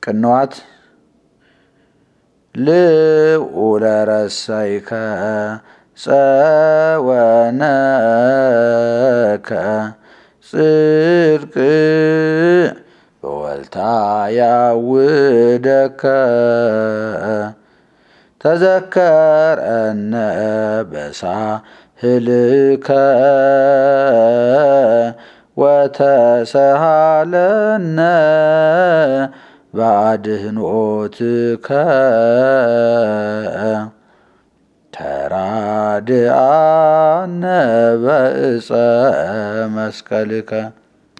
ቅንዋት ልዑለ ረሰይከ ጸወነከ ጽድቅ በወልታ ያውደከ ተዘከረነ በሳህልከ ወተሰሃለነ በአድኅኖትከ ተራድአነ በዕፀ መስቀልከ